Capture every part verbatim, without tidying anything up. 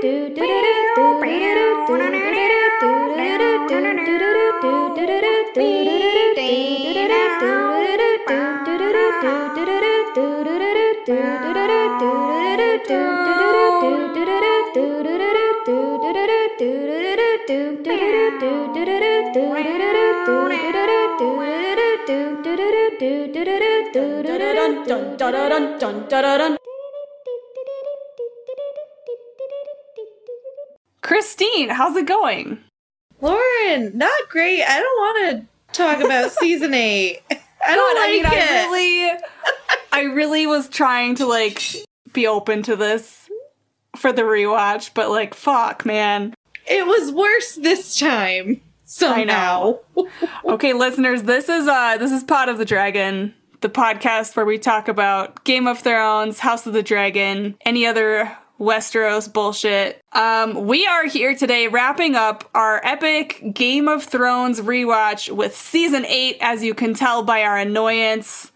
Christine, how's it going? Lauren, not great. I don't want to talk about season eight. I don't God, like I mean, it. I really, I really was trying to like be open to this for the rewatch, but like, fuck, man. It was worse this time. Somehow. I know. Okay, listeners, this is uh, this is Pod of the Dragon, the podcast where we talk about Game of Thrones, House of the Dragon, any other Westeros bullshit. Um, we are here today wrapping up our epic Game of Thrones rewatch with season eight, as you can tell by our annoyance.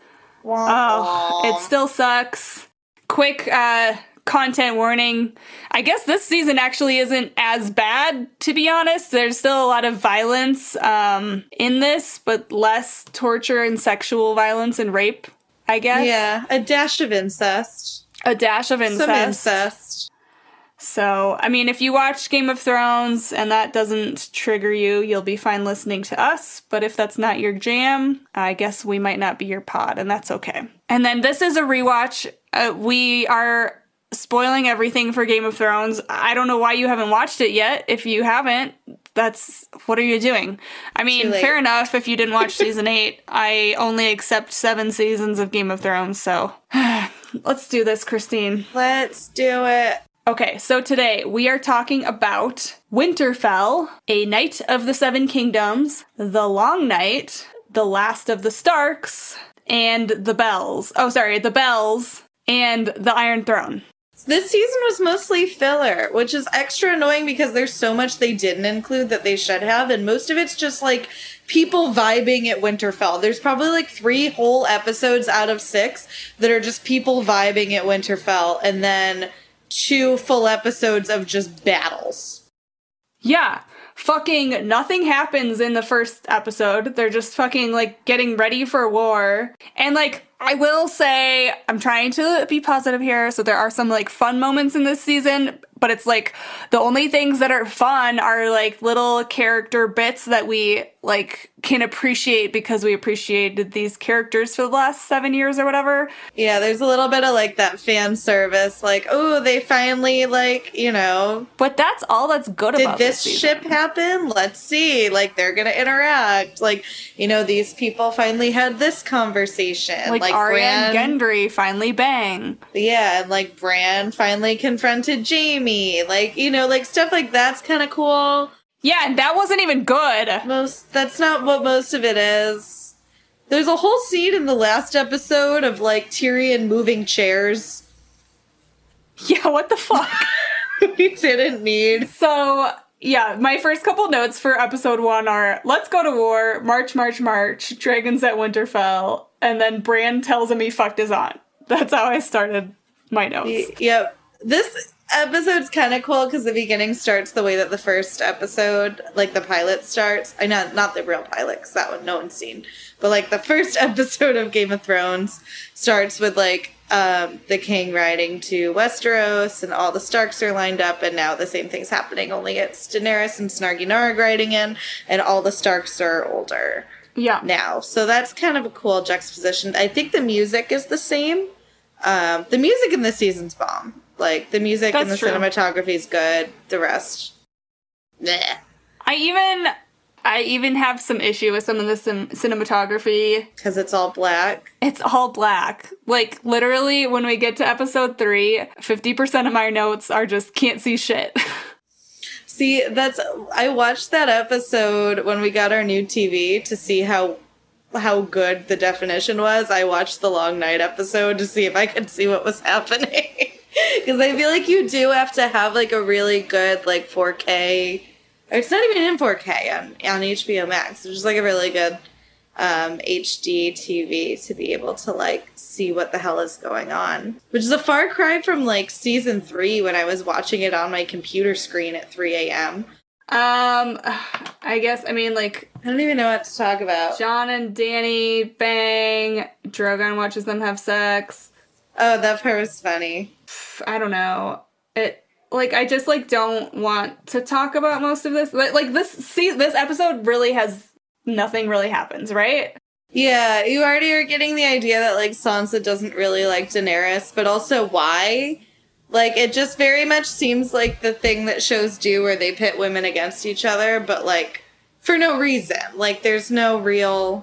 Oh, it still sucks. Quick uh, content warning. I guess this season actually isn't as bad, to be honest. There's still a lot of violence um, in this, but less torture and sexual violence and rape, I guess. Yeah, a dash of incest. A dash of incest. Some incest. So, I mean, if you watch Game of Thrones and that doesn't trigger you, you'll be fine listening to us. But if that's not your jam, I guess we might not be your pod, and that's okay. And then this is a rewatch. Uh, we are spoiling everything for Game of Thrones. I don't know why you haven't watched it yet. If you haven't, that's, what are you doing? I mean, fair enough if you didn't watch season eight. I only accept seven seasons of Game of Thrones, so let's do this, Christine. Let's do it. Okay, so today we are talking about Winterfell, A Knight of the Seven Kingdoms, The Long Night, The Last of the Starks, and The Bells. Oh, sorry, The Bells and The Iron Throne. This season was mostly filler, which is extra annoying because there's so much they didn't include that they should have, and most of it's just, like, people vibing at Winterfell. There's probably, like, three whole episodes out of six that are just people vibing at Winterfell, and then two full episodes of just battles. Yeah. Fucking nothing happens in the first episode. They're just fucking, like, getting ready for war. And, like, I will say, I'm trying to be positive here, so there are some, like, fun moments in this season, but it's, like, the only things that are fun are, like, little character bits that we, like, can appreciate because we appreciated these characters for the last seven years or whatever. Yeah, there's a little bit of, like, that fan service, like, oh, they finally, like, you know... But that's all that's good about this Did this season. ship happen? Let's see. Like, they're gonna interact. Like, you know, these people finally had this conversation. Like, like Arya Bran, and Gendry finally bang. Yeah, and, like, Bran finally confronted Jaime. Like, you know, like, stuff like that's kind of cool. Yeah, and that wasn't even good. Most, that's not what most of it is. There's a whole scene in the last episode of, like, Tyrion moving chairs. Yeah, what the fuck? We didn't need. So, yeah, my first couple notes for episode one are, let's go to war, march, march, march, dragons at Winterfell, and then Bran tells him he fucked his aunt. That's how I started my notes. Y- yep. This episode's kind of cool because the beginning starts the way that the first episode, like the pilot starts. I know, not the real pilot, because that one no one's seen. But, like, the first episode of Game of Thrones starts with, like, um, the king riding to Westeros, and all the Starks are lined up, and now the same thing's happening, only it's Daenerys and Snarky Narg riding in, and all the Starks are older. Yeah. Now. So that's kind of a cool juxtaposition. I think the music is the same. Um, the music in this season's bomb. Like, the music That's and the true. cinematography is good. The rest, bleh. I even, I even have some issue with some of the sim- cinematography. Because it's all black. It's all black. Like, literally, when we get to episode three, fifty percent of my notes are just can't see shit. See, that's... I watched that episode when we got our new T V to see how how good the definition was. I watched the Long Night episode to see if I could see what was happening. Because I feel like you do have to have, like, a really good, like, four K... Or it's not even in four K on, on H B O Max. It's just, like, a really good um, H D T V to be able to, like, see what the hell is going on. Which is a far cry from, like, season three when I was watching it on my computer screen at three a.m. Um, I guess, I mean, like... I don't even know what to talk about. Jon and Dany bang. Drogon watches them have sex. Oh, that part was funny. I don't know. It... Like, I just, like, don't want to talk about most of this. Like, like this see, this episode really has... Nothing really happens, right? Yeah, you already are getting the idea that, like, Sansa doesn't really like Daenerys, but also why? Like, it just very much seems like the thing that shows do where they pit women against each other, but, like, for no reason. Like, there's no real...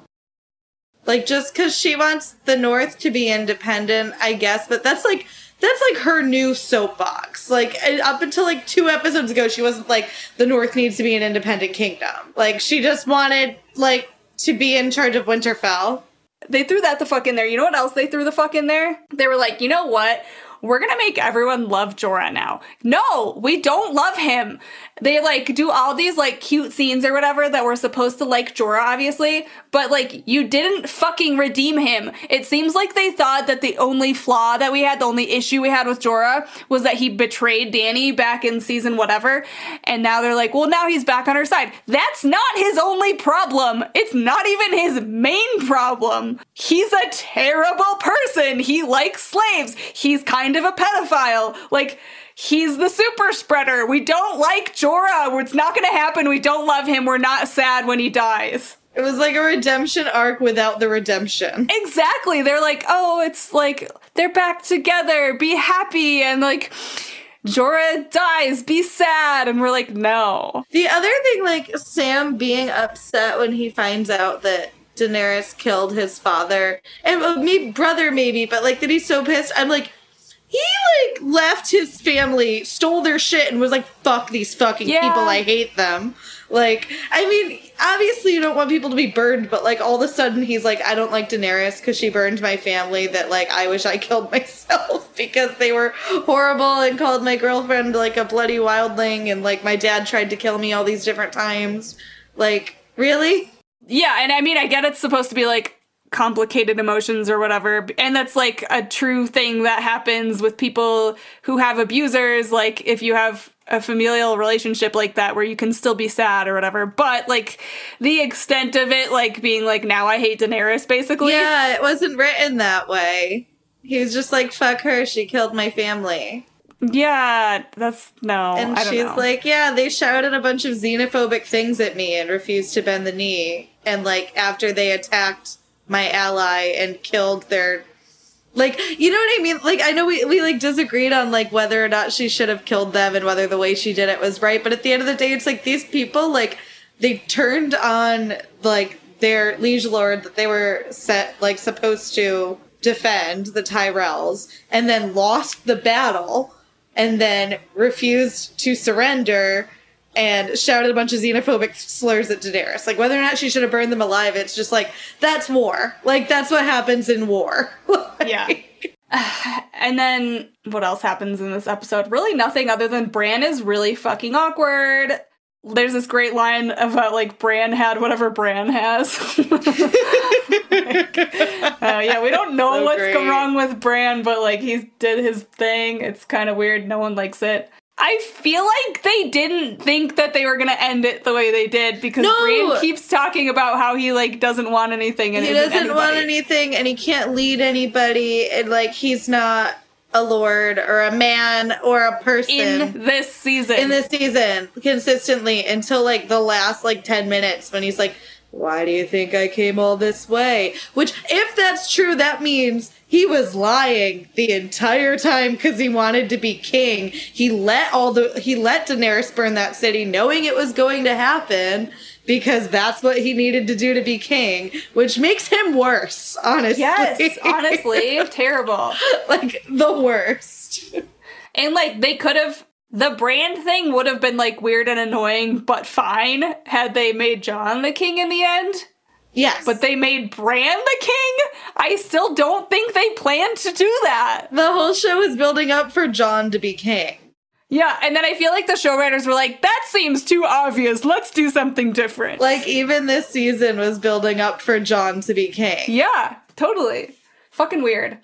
Like, just because she wants the North to be independent, I guess, but that's, like... That's, like, her new soapbox. Like, up until, like, two episodes ago, she wasn't like, the North needs to be an independent kingdom. Like, she just wanted, like, to be in charge of Winterfell. They threw that the fuck in there. You know what else they threw the fuck in there? They were like, you know what? We're gonna make everyone love Jorah now. No, we don't love him. They, like, do all these, like, cute scenes or whatever that we're supposed to like Jorah, obviously, but, like, you didn't fucking redeem him. It seems like they thought that the only flaw that we had, the only issue we had with Jorah was that he betrayed Dany back in season whatever, and now they're like, well, now he's back on her side. That's not his only problem. It's not even his main problem. He's a terrible person. He likes slaves. He's kind of a pedophile. Like, he's the super spreader. We don't like Jorah. It's not going to happen. We don't love him. We're not sad when he dies. It was like a redemption arc without the redemption. Exactly. They're like, oh, it's like, they're back together. Be happy. And, like, Jorah dies. Be sad. And we're like, no. The other thing, like, Sam being upset when he finds out that Daenerys killed his father. And uh, me, brother maybe, but, like, that he's so pissed. I'm like, he, like, left his family, stole their shit, and was like, fuck these fucking yeah. people, I hate them. Like, I mean, obviously you don't want people to be burned, but, like, all of a sudden he's like, I don't like Daenerys because she burned my family, that, like, I wish I killed myself because they were horrible and called my girlfriend, like, a bloody wildling, and, like, my dad tried to kill me all these different times. Like, really? Yeah, and I mean, I get it's supposed to be, like, complicated emotions or whatever, and that's, like, a true thing that happens with people who have abusers, like, if you have a familial relationship like that where you can still be sad or whatever, but, like, the extent of it, like, being like, now I hate Daenerys, basically. Yeah, it wasn't written that way. He was just like, fuck her, she killed my family. Yeah, that's, no, And I don't she's know. like, yeah, they shouted a bunch of xenophobic things at me and refused to bend the knee. And, like, after they attacked my ally and killed their, like, you know what I mean? Like, I know we, we, like, disagreed on, like, whether or not she should have killed them and whether the way she did it was right. But at the end of the day, it's like, these people, like, they turned on, like, their liege lord that they were set, like, supposed to defend, the Tyrells, and then lost the battle, and then refused to surrender, and shouted a bunch of xenophobic slurs at Daenerys. Like, whether or not she should have burned them alive, it's just like, that's war. Like, that's what happens in war. Like, yeah. And then, what else happens in this episode? Really nothing other than Bran is really fucking awkward. There's this great line about, like, Bran had whatever Bran has. like, uh, yeah, we don't know so what's great. going wrong with Bran, but, like, he did his thing. It's kind of weird. No one likes it. I feel like they didn't think that they were going to end it the way they did, because No! Bran keeps talking about how he, like, doesn't want anything and he isn't doesn't want anybody. anything, and he can't lead anybody, and, like, he's not a lord or a man or a person. In this season. in this season, consistently, until, like, the last, like, ten minutes when he's like, why do you think I came all this way? Which, if that's true, that means he was lying the entire time because he wanted to be king. He let all the, he let Daenerys burn that city knowing it was going to happen because that's what he needed to do to be king, which makes him worse, honestly. Yes, honestly, terrible. Like, the worst. And, like, they could have, the Bran thing would have been, like, weird and annoying, but fine, had they made Jon the king in the end. Yes. But they made Bran the king? I still don't think they planned to do that. The whole show is building up for Jon to be king. Yeah, and then I feel like the showrunners were like, that seems too obvious. Let's do something different. Like, even this season was building up for Jon to be king. Yeah, totally. Fucking weird.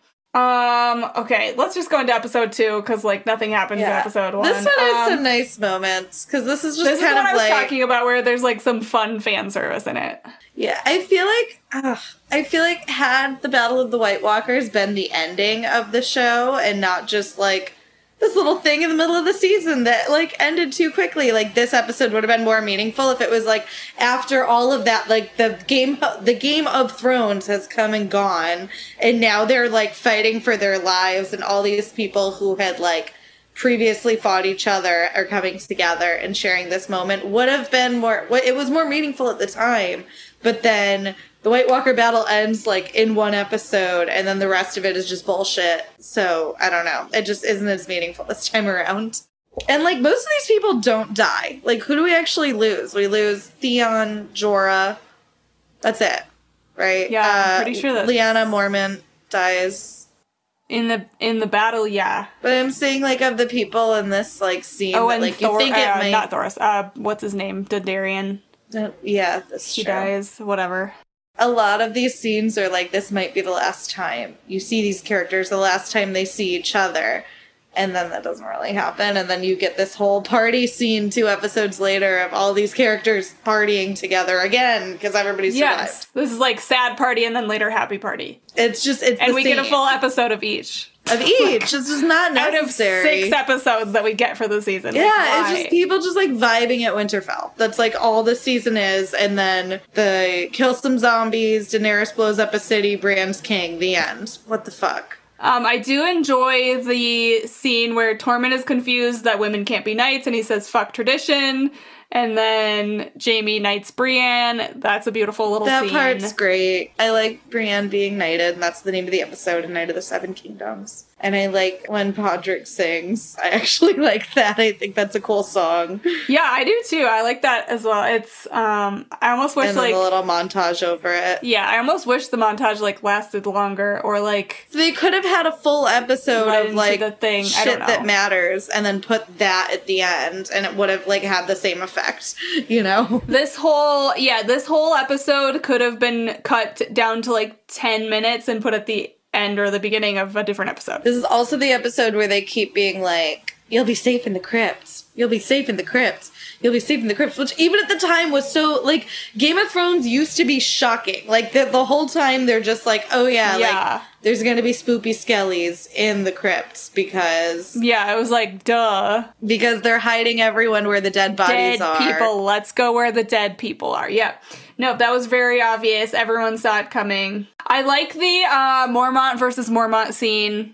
Um, okay, let's just go into episode two, because, like, nothing happens Yeah. in episode one. This one has um, some nice moments, because this is just This is kind what of I was like... talking about, where there's, like, some fun fan service in it. Yeah, I feel like... Ugh, I feel like had the Battle of the White Walkers been the ending of the show, and not just, like, this little thing in the middle of the season that, like, ended too quickly. Like, this episode would have been more meaningful if it was, like, after all of that, like, the game, the Game of Thrones has come and gone, and now they're, like, fighting for their lives, and all these people who had, like, previously fought each other are coming together and sharing this moment would have been more, it was more meaningful at the time, but then the White Walker battle ends, like, in one episode, and then the rest of it is just bullshit. So, I don't know. It just isn't as meaningful this time around. And, like, most of these people don't die. Like, who do we actually lose? We lose Theon, Jorah. That's it. Right? Yeah, I'm Uh, pretty sure that Lyanna Mormont dies. In the in the battle, yeah. But I'm saying, like, of the people in this, like, scene Oh, that, and like, Thor- you think it uh, might... not Thoros. Uh, what's his name? Dondarrion. Uh, yeah, that's He true. dies. Whatever. A lot of these scenes are like, this might be the last time you see these characters, the last time they see each other. And then that doesn't really happen. And then you get this whole party scene two episodes later of all these characters partying together again because everybody survived. Yes. This is like sad party and then later happy party. It's just, it's And the we get a same. full episode of each. Of each. It's just not Out of necessary. six episodes that we get for the season. Yeah, Like, it's why? just people just like vibing at Winterfell. That's like all the season is, and then they kill some zombies, Daenerys blows up a city, Bran's king, the end. What the fuck? Um, I do enjoy the scene where Tormund is confused that women can't be knights, and he says, fuck tradition. And then Jaime knights Brienne. That's a beautiful little That scene. part's great. I like Brienne being knighted, and that's the name of the episode, Knight of the Seven Kingdoms. And I like when Podrick sings. I actually like that. I think that's a cool song. Yeah, I do too. I like that as well. It's, um, I almost wish And then like, a little montage over it. yeah, I almost wish the montage like lasted longer or like So they could have had a full episode led of into like the thing. I shit don't know. that matters, and then put that at the end, and it would have like had the same effect, you know? This whole, yeah, this whole episode could have been cut down to like ten minutes and put at the end or the beginning of a different episode. This is also the episode where they keep being like, you'll be safe in the crypts. You'll be safe in the crypts. You'll be safe in the crypts. Which even at the time was so, like, Game of Thrones used to be shocking. Like, the, the whole time they're just like, oh yeah, Yeah. like, there's gonna be spoopy skellies in the crypts because, Yeah, it was like, duh. because they're hiding everyone where the dead bodies Dead are. people. Let's go where the dead people are. Yeah. No, that was very obvious. Everyone saw it coming. I like the uh, Mormont versus Mormont scene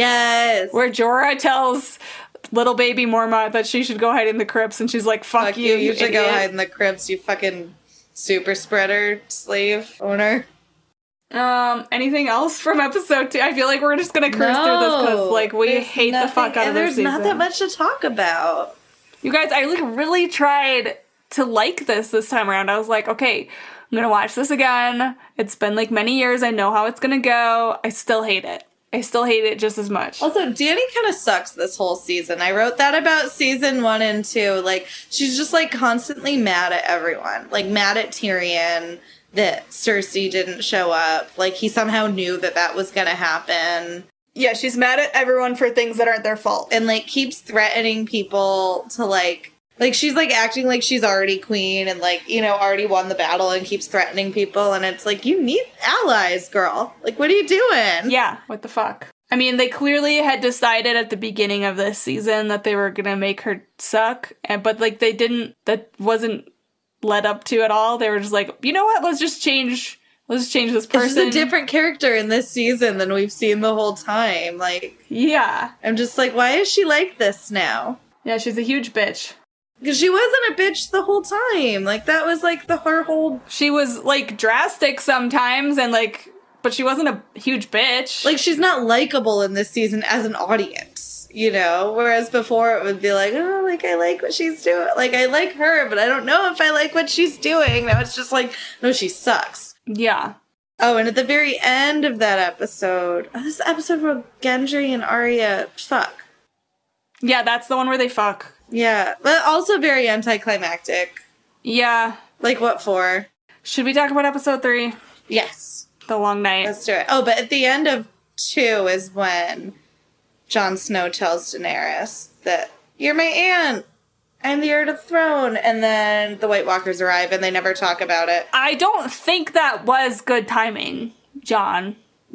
Yes. where Jorah tells little baby Mormont that she should go hide in the crypts, and she's like, fuck, Fuck you, you, you should go idiot. hide in the crypts, you fucking super spreader slave owner. Um, anything else from episode two? I feel like we're just gonna cruise through this because, like, we there's hate the nothing- fuck out of and this There's season. not that much to talk about. You guys, I like really tried to like this this time around. I was like, okay, I'm gonna watch this again. It's been like many years. I know how it's gonna go. I still hate it. I still hate it just as much. Also, Dany kind of sucks this whole season. I wrote that about season one and two. Like, she's just, like, constantly mad at everyone. Like, mad at Tyrion that Cersei didn't show up. Like, he somehow knew that that was gonna happen. Yeah, she's mad at everyone for things that aren't their fault. And, like, keeps threatening people to, like... Like, she's, like, acting like she's already queen and, like, you know, already won the battle and keeps threatening people. And it's like, you need allies, girl. Like, what are you doing? Yeah, what the fuck? I mean, they clearly had decided at the beginning of this season that they were gonna make her suck, and but, like, they didn't, that wasn't led up to at all. They were just like, you know what, let's just change, let's just change this person. It's just a different character in this season than we've seen the whole time. Like, Yeah. I'm just like, why is she like this now? Yeah, she's a huge bitch. Because she wasn't a bitch the whole time. Like, that was, like, the her whole... She was, like, drastic sometimes, and, like, but she wasn't a huge bitch. Like, she's not likable in this season as an audience, you know? Whereas before it would be like, oh, like, I like what she's doing. Like, I like her, but I don't know if I like what she's doing. Now it's just like, no, she sucks. Yeah. Oh, and at the very end of that episode... Oh, this is the episode where Gendry and Arya... Fuck. Yeah, that's the one where they fuck. Yeah, but also very anticlimactic. Yeah. Like, what for? Should we talk about episode three? Yes. The Long Night. Let's do it. Oh, but at the end of two is when Jon Snow tells Daenerys that, you're my aunt. I'm the heir to the throne. And then the White Walkers arrive and they never talk about it. I don't think that was good timing, John.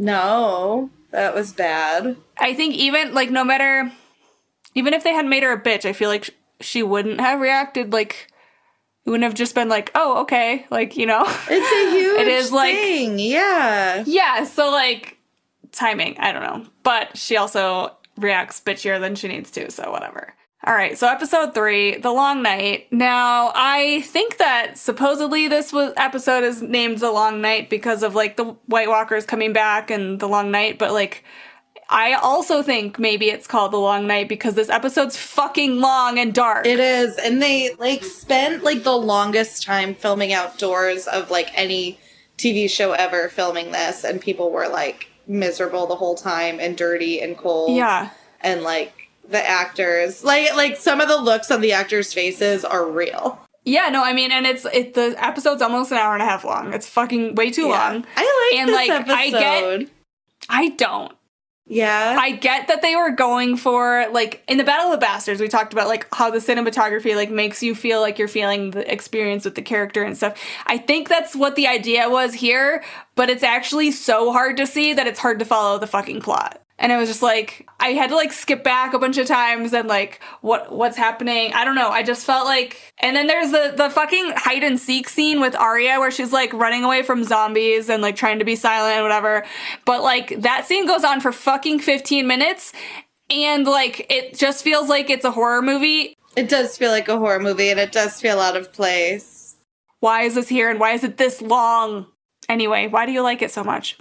No, that was bad. I think even, like, no matter... Even if they had made her a bitch, I feel like sh- she wouldn't have reacted, like... It wouldn't have just been like, oh, okay. Like, you know? It's a huge it is thing, like, yeah. Yeah, so, like, timing, I don't know. But she also reacts bitchier than she needs to, so whatever. All right, so episode three, The Long Night. Now, I think that supposedly this was episode is named The Long Night because of, like, the White Walkers coming back and The Long Night, but, like... I also think maybe it's called The Long Night because this episode's fucking long and dark. It is. And they, like, spent, like, the longest time filming outdoors of, like, any T V show ever filming this. And people were, like, miserable the whole time and dirty and cold. Yeah. And, like, the actors, like, like some of the looks on the actors' faces are real. Yeah, no, I mean, and it's, it, the episode's almost an hour and a half long. It's fucking way too Yeah. long. I like and, this like, episode. I get, I don't. Yeah. I get that they were going for, like, in the Battle of the Bastards, we talked about, like, how the cinematography, like, makes you feel like you're feeling the experience with the character and stuff. I think that's what the idea was here, but it's actually so hard to see that it's hard to follow the fucking plot. And it was just, like, I had to, like, skip back a bunch of times and, like, what what's happening? I don't know. I just felt like... And then there's the, the fucking hide-and-seek scene with Arya where she's, like, running away from zombies and, like, trying to be silent and whatever. But, like, that scene goes on for fucking fifteen minutes. And, like, it just feels like it's a horror movie. It does feel like a horror movie, and it does feel out of place. Why is this here, and why is it this long? Anyway, why do you like it so much?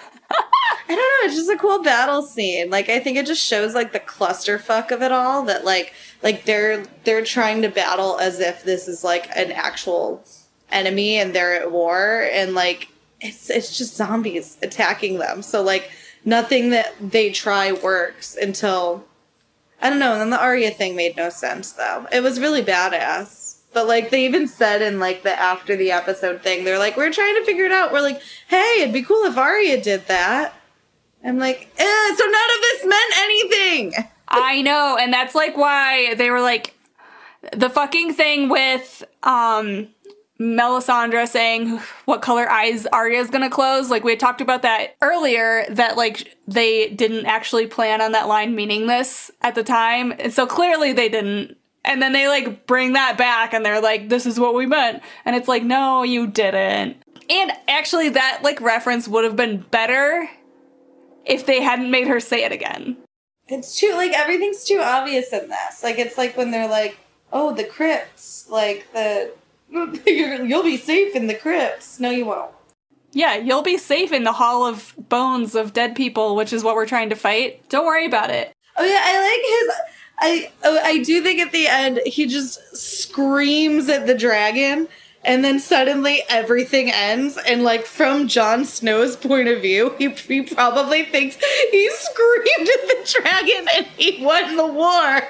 I don't know, it's just a cool battle scene. Like, I think it just shows, like, the clusterfuck of it all, that, like, like they're they're trying to battle as if this is, like, an actual enemy and they're at war, and, like, it's it's just zombies attacking them. So, like, nothing that they try works until... I don't know, and then the Arya thing made no sense, though. It was really badass. But, like, they even said in, like, the after the episode thing, they're like, we're trying to figure it out. We're like, hey, it'd be cool if Arya did that. I'm like, eh, so none of this meant anything. I know, and that's, like, why they were, like, the fucking thing with, um, Melisandre saying what color eyes Arya's gonna close. Like, we had talked about that earlier, that, like, they didn't actually plan on that line meaning this at the time. And so clearly they didn't. And then they, like, bring that back and they're like, this is what we meant. And it's like, no, you didn't. And actually that, like, reference would have been better if they hadn't made her say it again. It's too, like, everything's too obvious in this. Like, it's like when they're like, oh, the crypts. Like, the, you'll be safe in the crypts. No, you won't. Yeah, you'll be safe in the Hall of Bones of Dead People, which is what we're trying to fight. Don't worry about it. Oh, yeah, I like his... I oh, I do think at the end, he just screams at the dragon, and then suddenly everything ends, and, like, from Jon Snow's point of view, he, he probably thinks he screamed at the dragon and he won the war.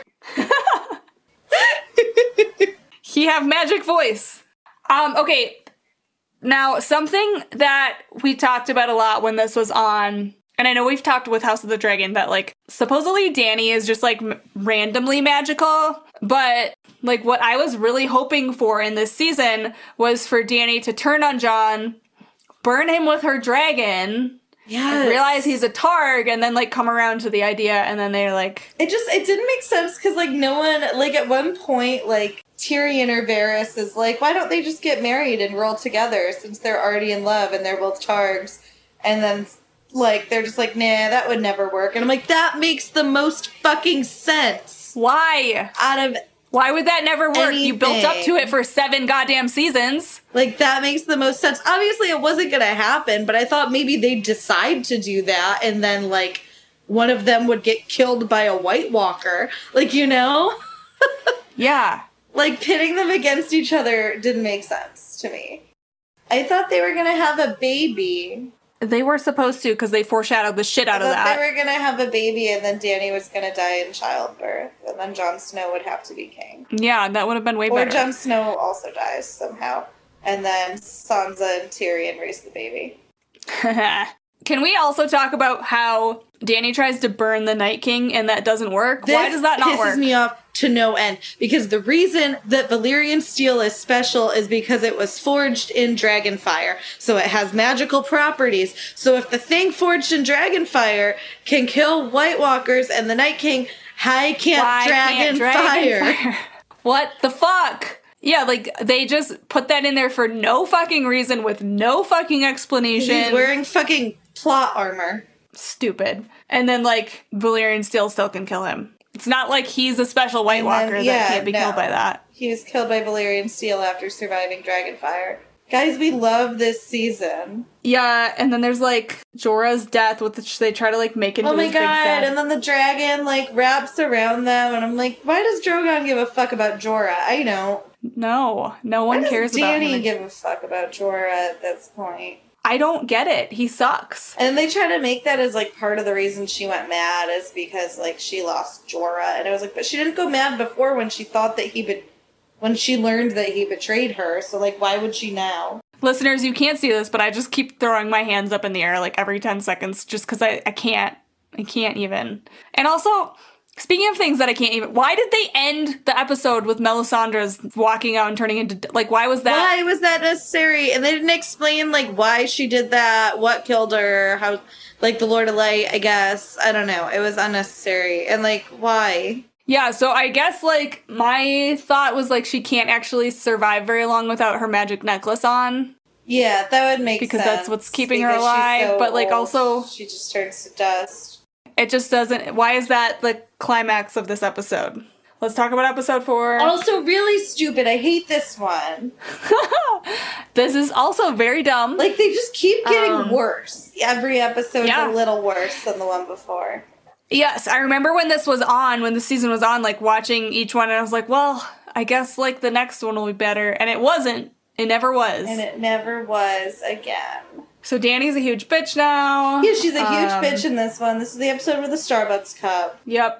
He have magic voice. Um, okay, now, something that we talked about a lot when this was on... And I know we've talked with House of the Dragon that, like, supposedly Dany is just, like, m- randomly magical. But, like, what I was really hoping for in this season was for Dany to turn on Jon, burn him with her dragon, Yes. realize he's a Targ, and then, like, come around to the idea, and then they're like... It just, it didn't make sense, because, like, no one, like, at one point, like, Tyrion or Varys is like, why don't they just get married and roll together, since they're already in love, and they're both Targs? And then... Like, they're just like, nah, that would never work. And I'm like, that makes the most fucking sense. Why? Out of Why would that never work? anything. You built up to it for seven goddamn seasons. Like, that makes the most sense. Obviously, it wasn't going to happen, but I thought maybe they'd decide to do that, and then, like, one of them would get killed by a White Walker. Like, you know? Yeah. Like, pitting them against each other didn't make sense to me. I thought they were going to have a baby. They were supposed to, because they foreshadowed the shit out of that. They were going to have a baby, and then Dany was going to die in childbirth, and then Jon Snow would have to be king. Yeah, that would have been way or better. Or Jon Snow also dies somehow, and then Sansa and Tyrion raise the baby. Can we also talk about how Dany tries to burn the Night King and that doesn't work? This Why does that not work? This pisses me off to no end. Because the reason that Valyrian steel is special is because it was forged in Dragonfire. So it has magical properties. So if the thing forged in Dragonfire can kill White Walkers and the Night King, how can't Why Dragon, can't Dragon fire? fire? What the fuck? Yeah, like, they just put that in there for no fucking reason with no fucking explanation. He's wearing fucking plot armor. Stupid. And then, like, Valyrian Steel still can kill him. It's not like he's a special White And Walker then, yeah, that can't be no. killed by that. He was killed by Valyrian steel after surviving Dragonfire. Guys, we love this season. Yeah, and then there's, like, Jorah's death, which they try to, like, make into Oh my this big god, sad- and then the dragon, like, wraps around them, and I'm like, why does Drogon give a fuck about Jorah? I don't. No, no one why cares does about Dany him. give a fuck about Jorah at this point? I don't get it. He sucks. And they try to make that as, like, part of the reason she went mad is because, like, she lost Jorah. And I was like, but she didn't go mad before when she thought that he be- when she learned that he betrayed her. So, like, why would she now? Listeners, you can't see this, but I just keep throwing my hands up in the air, like, every ten seconds just because I, I can't. I can't even. And also, speaking of things that I can't even, why did they end the episode with Melisandre's walking out and turning into, like, why was that? Why was that necessary? And they didn't explain, like, why she did that, what killed her, how, like, the Lord of Light, I guess. I don't know. It was unnecessary. And, like, why? Yeah, so I guess, like, my thought was, like, she can't actually survive very long without her magic necklace on. Yeah, that would make because sense. Because that's what's keeping her because alive. so but, like, old, also... she just turns to dust. It just doesn't... Why is that the climax of this episode? Let's talk about episode four. Also, really stupid. I hate this one. This is also very dumb. Like, they just keep getting Um, worse. Every episode's yeah. a little worse than the one before. Yes, I remember when this was on, when the season was on, like, watching each one, and I was like, well, I guess, like, the next one will be better. And it wasn't. It never was. And it never was again. So Dany's a huge bitch now. Yeah, she's a huge Um, bitch in this one. This is the episode with the Starbucks cup. Yep.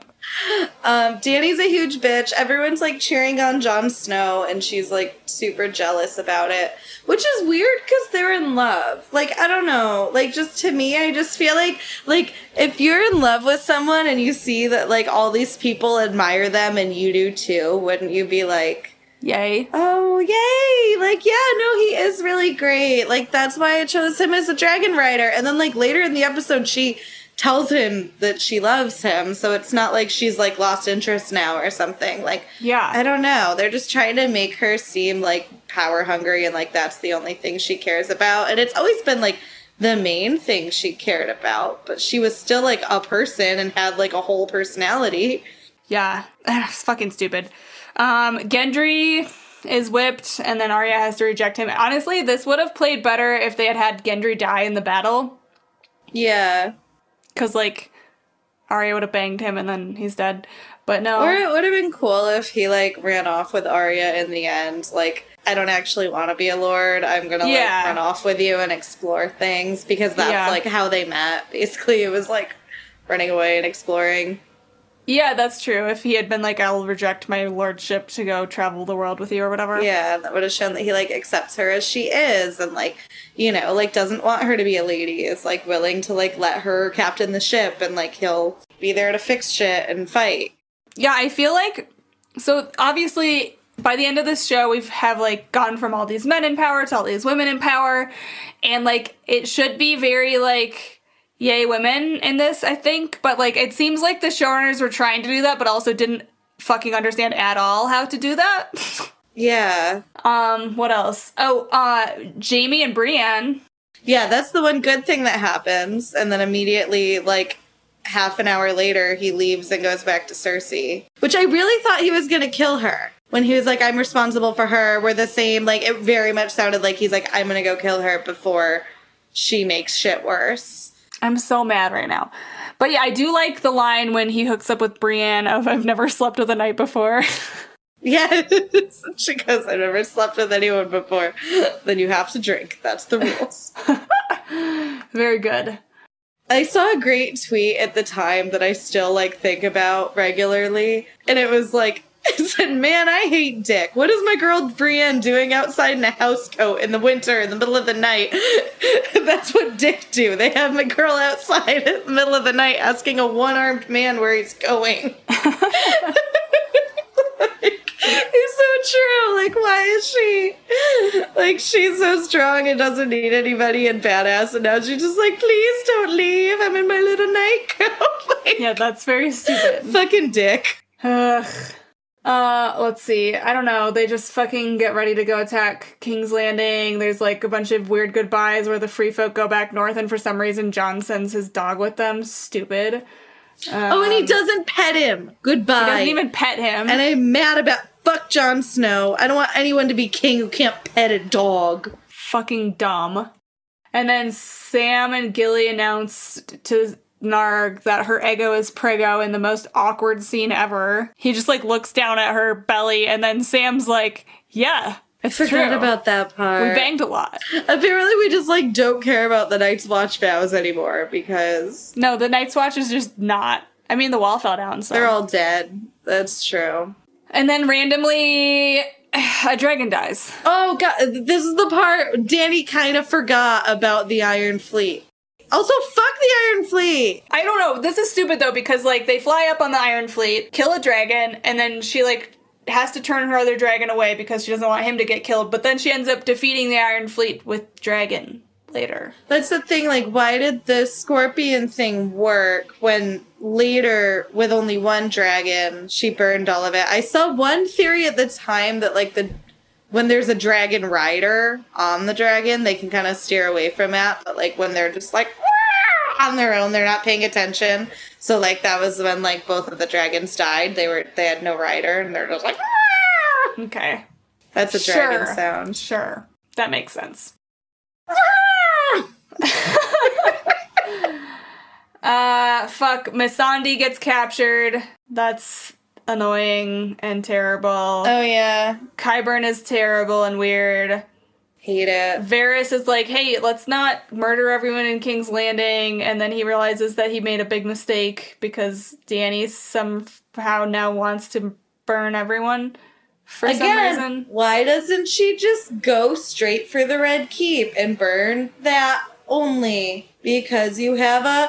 Um, Dany's a huge bitch. Everyone's like cheering on Jon Snow, and she's like super jealous about it, which is weird because they're in love. Like, I don't know. Like, just to me, I just feel like like if you're in love with someone and you see that like all these people admire them and you do too, wouldn't you be like, Yay. oh, yay! Like, yeah, no, he is really great. Like, that's why I chose him as a dragon rider. And then, like, later in the episode, she tells him that she loves him. So it's not like she's, like, lost interest now or something. Like, Yeah. I don't know. They're just trying to make her seem, like, power hungry and, like, that's the only thing she cares about. And it's always been, like, the main thing she cared about. But she was still, like, a person and had, like, a whole personality. Yeah. It's fucking stupid. Um, Gendry is whipped, and then Arya has to reject him. Honestly, this would have played better if they had had Gendry die in the battle. Yeah. Because, like, Arya would have banged him, and then he's dead. But no. Or it would have been cool if he, like, ran off with Arya in the end. Like, I don't actually want to be a lord. I'm gonna, Yeah. like, run off with you and explore things. Because that's, Yeah. like, how they met. Basically, it was, like, running away and exploring. Yeah, that's true. If he had been like, I'll reject my lordship to go travel the world with you or whatever. Yeah, that would have shown that he, like, accepts her as she is. And, like, you know, like, doesn't want her to be a lady. Is, like, willing to, like, let her captain the ship. And, like, he'll be there to fix shit and fight. Yeah, I feel like, so obviously by the end of this show, we've have like gone from all these men in power to all these women in power, and like it should be very like yay women in this, I think, but like it seems like the showrunners were trying to do that, but also didn't fucking understand at all how to do that. Yeah. um, what else? Oh, uh, Jaime and Brienne. Yeah, that's the one good thing that happens. And then immediately, like, half an hour later, he leaves and goes back to Cersei. Which I really thought he was going to kill her. When he was like, I'm responsible for her. We're the same. Like, it very much sounded like he's like, I'm going to go kill her before she makes shit worse. I'm so mad right now. But yeah, I do like the line when he hooks up with Brienne of, I've never slept with a knight before. Yeah, she goes, I've never slept with anyone before. Then you have to drink. That's the rules. Very good. I saw a great tweet at the time that I still, like, think about regularly, and it was like, it said, man, I hate Dick. What is my girl Brienne doing outside in a housecoat in the winter in the middle of the night? That's what Dick do. They have my girl outside in the middle of the night asking a one-armed man where he's going. Like, it's so true. Like, why is she? Like, she's so strong and doesn't need anybody and badass, and now she's just like, please don't leave. I'm in my little nightcoat. Like, yeah, that's very stupid. Fucking Dick. Ugh. Uh, let's see. I don't know. They just fucking get ready to go attack King's Landing. There's like a bunch of weird goodbyes where the free folk go back north, and for some reason Jon sends his dog with them. Stupid. Um, oh, and he doesn't pet him. Goodbye. He doesn't even pet him. And I'm mad about fuck Jon Snow. I don't want anyone to be king who can't pet a dog. Fucking dumb. And then Sam and Gilly announced to Narg that her ego is Prego in the most awkward scene ever. He just like looks down at her belly, and then Sam's like, yeah, it's I forgot true. about that part. We banged a lot. Apparently we just like don't care about the Night's Watch vows anymore because No, the Night's Watch is just not. I mean, the wall fell down, so. They're all dead. That's true. And then randomly, a dragon dies. Oh god, this is the part Dany kind of forgot about the Iron Fleet. Also, fuck the Iron Fleet! I don't know. This is stupid, though, because, like, they fly up on the Iron Fleet, kill a dragon, and then she, like, has to turn her other dragon away because she doesn't want him to get killed, but then she ends up defeating the Iron Fleet with dragon later. That's the thing, like, why did the scorpion thing work when later, with only one dragon, she burned all of it? I saw one theory at the time that, like, the when there's a dragon rider on the dragon, they can kind of steer away from it, but, like, when they're just, like, on their own, they're not paying attention. So, like, that was when, like, both of the dragons died. They were they had no rider, and they're just like, okay. That's a dragon Sure. sound. Sure. That makes sense. uh, fuck. Missandei gets captured. That's annoying and terrible. Oh, yeah. Qyburn is terrible and weird. Hate it. Varys is like, hey, let's not murder everyone in King's Landing, and then he realizes that he made a big mistake because Dany somehow now wants to burn everyone for Again, some reason. Why doesn't she just go straight for the Red Keep and burn that only? Because you have a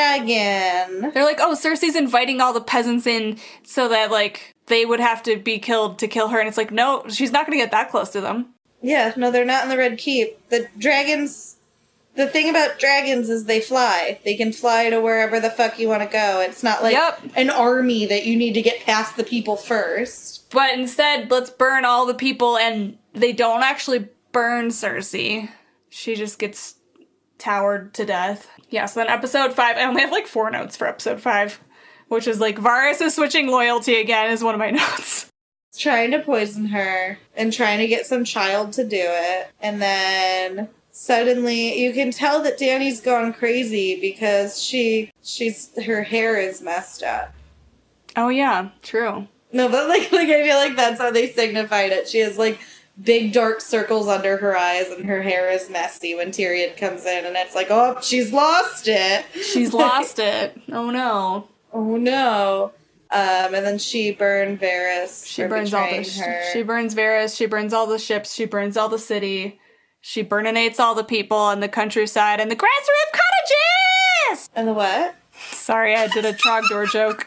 dragon. They're like, oh, Cersei's inviting all the peasants in so that, like, they would have to be killed to kill her, and it's like, no, she's not gonna get that close to them. Yeah, no, they're not in the Red Keep. The dragons... The thing about dragons is they fly. They can fly to wherever the fuck you want to go. It's not like Yep. an army that you need to get past the people first. But instead, let's burn all the people, and they don't actually burn Cersei. She just gets towered to death. Yeah, so then episode five, I only have like four notes for episode five, which is like, Varys is switching loyalty again is one of my notes. Trying to poison her and trying to get some child to do it. And then suddenly you can tell that Dany's gone crazy because she she's her hair is messed up. Oh yeah, true. No, but like like I feel like that's how they signified it. She has like big dark circles under her eyes and her hair is messy when Tyrion comes in, and it's like, oh, she's lost it. She's lost it. Oh no. Oh no. Um, and then she burned Varys. She for burns all the betraying sh- her. she burns Varys, she burns all the ships, she burns all the city, she burninates all the people on the countryside and the grass roof cottages! And the what? Sorry, I did a Trogdor joke.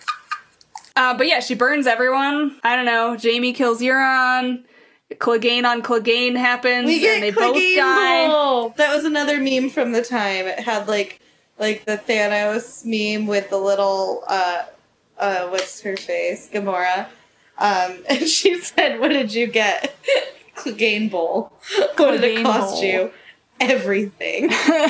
Uh, but yeah, she burns everyone. I don't know. Jaime kills Euron. Clegane on Clegane happens, We get and they both Clegane die. Bowl. That was another meme from the time. It had like like the Thanos meme with the little uh uh what's her face? Gamora. Um and she said, what did you get? Clegane Bowl. What did it Clegane cost Bowl. you? Everything.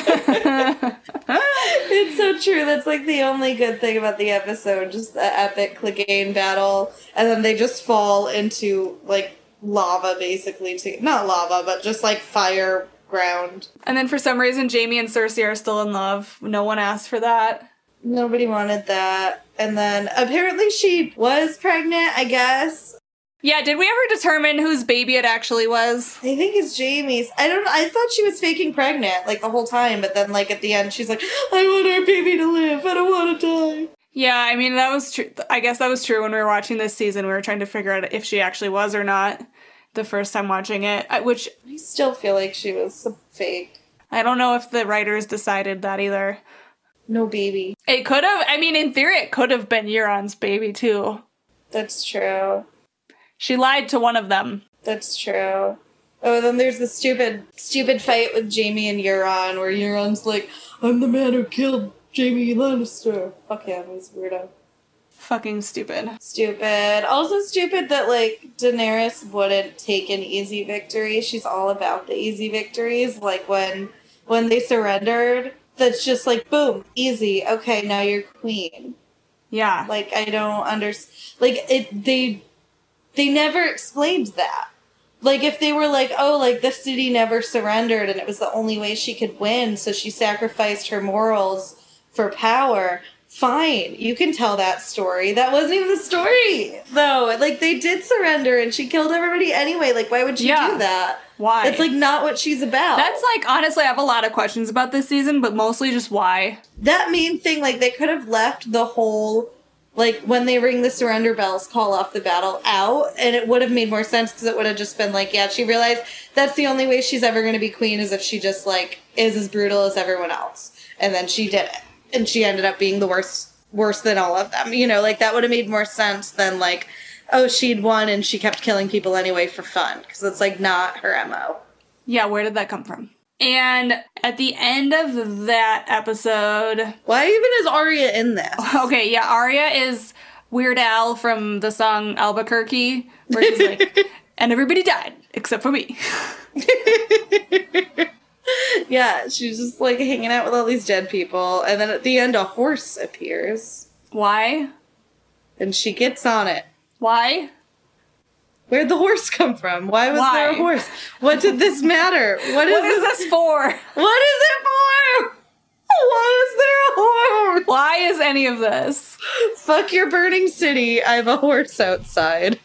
It's so true. That's like the only good thing about the episode, just the epic Clegane battle, and then they just fall into like lava, basically. To not lava, but just like fire ground. And then for some reason, Jaime and Cersei are still in love. No one asked for that. Nobody wanted that. And then apparently she was pregnant, I guess. Yeah, did we ever determine whose baby it actually was? I think it's Jamie's. I don't know. I thought she was faking pregnant, like, the whole time, but then, like, at the end, she's like, I want our baby to live. I don't want to die. Yeah, I mean, that was true. I guess that was true when we were watching this season. We were trying to figure out if she actually was or not the first time watching it, which... I still feel like she was fake. I don't know if the writers decided that either. No baby. It could have, I mean, in theory, it could have been Euron's baby, too. That's true. She lied to one of them. That's true. Oh, then there's the stupid, stupid fight with Jaime and Euron, where Euron's like, I'm the man who killed Jaime Lannister. Fuck him, he's a weirdo. Fucking stupid. Stupid. Also stupid that, like, Daenerys wouldn't take an easy victory. She's all about the easy victories. Like, when when they surrendered, that's just like, boom, easy. Okay, now you're queen. Yeah. Like, I don't understand. Like, it, they, they never explained that. Like, if they were like, oh, like, the city never surrendered and it was the only way she could win, so she sacrificed her morals for power, fine. You can tell that story. That wasn't even the story, though. Like, they did surrender and she killed everybody anyway. Like, why would she yeah. do that? Why? It's, like, not what she's about. That's, like, honestly, I have a lot of questions about this season, but mostly just why. That main thing, like, they could have left the whole... Like, when they ring the surrender bells, call off the battle out, and it would have made more sense because it would have just been like, yeah, she realized that's the only way she's ever going to be queen is if she just, like, is as brutal as everyone else. And then she did it. And she ended up being the worst, worse than all of them. You know, like, that would have made more sense than, like, oh, she'd won and she kept killing people anyway for fun. Because it's, like, not her M O. Yeah, where did that come from? And at the end of that episode... Why even is Arya in this? Okay, yeah, Arya is Weird Al from the song Albuquerque, where she's like, and everybody died, except for me. Yeah, she's just, like, hanging out with all these dead people, and then at the end a horse appears. Why? And she gets on it. Why? Where'd the horse come from? Why was Why? there a horse? What did this matter? What is, What is this? this for? What is it for? Why is there a horse? Why is any of this? Fuck your burning city. I have a horse outside.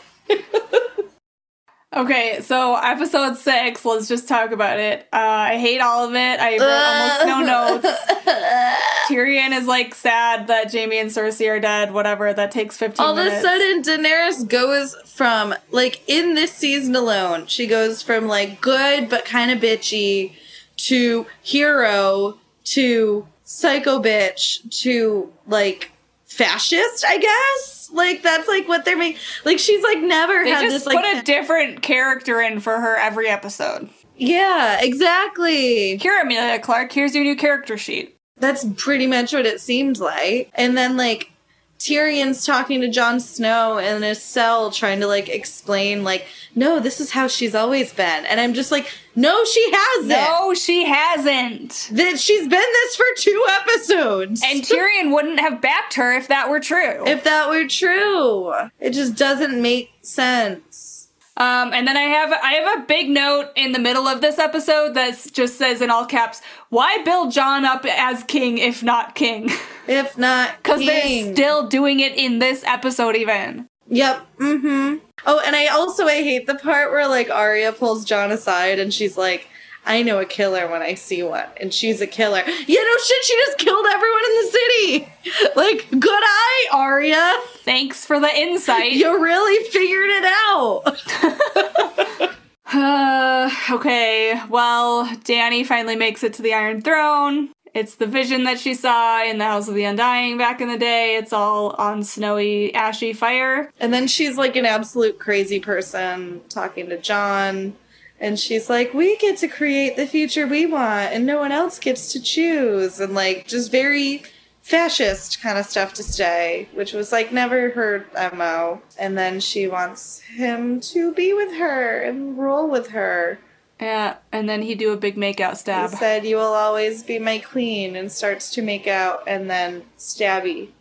Okay, so episode six, let's just talk about it. Uh, I hate all of it. I wrote almost no notes. Tyrion is, like, sad that Jaime and Cersei are dead, whatever. That takes fifteen All minutes. of a sudden, Daenerys goes from, like, in this season alone, she goes from, like, good but kind of bitchy to hero to psycho bitch to, like, fascist, I guess? Like, that's, like, what they're making. Like, she's, like, never They had just this, like... put a different character in for her every episode. Yeah, exactly. Here, Amelia Clark, here's your new character sheet. That's pretty much what it seemed like. And then, like, Tyrion's talking to Jon Snow in a cell trying to, like, explain, like, no, this is how she's always been. And I'm just like, no, she hasn't. No, she hasn't. That she's been this for two episodes. And Tyrion wouldn't have backed her if that were true. If that were true. It just doesn't make sense. Um, and then I have I have a big note in the middle of this episode that just says in all caps, why build Jon up as king if not king? If not Because they're king. still doing it in this episode even. Yep. Mm-hmm. Oh, and I also I hate the part where, like, Arya pulls Jon aside and she's like, I know a killer when I see one, and she's a killer. Yeah, no shit, she just killed everyone in the city. Like, good eye, Arya. Thanks for the insight. You really figured it out. uh, okay, well, Dany finally makes it to the Iron Throne. It's the vision that she saw in the House of the Undying back in the day. It's all on snowy, ashy fire. And then she's like an absolute crazy person talking to Jon. And she's like, we get to create the future we want, and no one else gets to choose. And, like, just very fascist kind of stuff to say, which was, like, never her M O. And then she wants him to be with her and rule with her. Yeah, and then he do a big makeout stab. He said, you will always be my queen, and starts to make out, and then stabby.